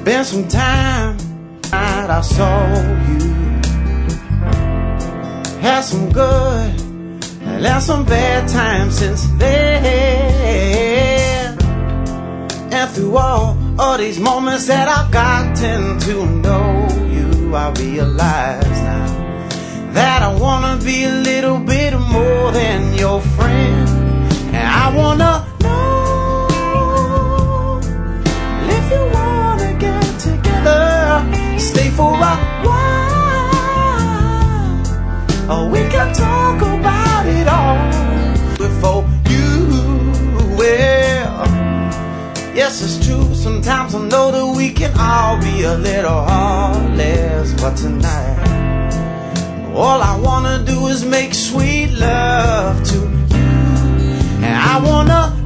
Been some time I saw you. Had some good and some bad times since then. And through all these moments that I've gotten to know you, I realize now that I wanna be a little bit more than your friend. And I wanna know if you wanna get together, stay for a while, or we can talk about it all before you will. Yes, it's true, sometimes I know that we can all be a little heartless, but tonight all I wanna do is make sweet love to you. And I wanna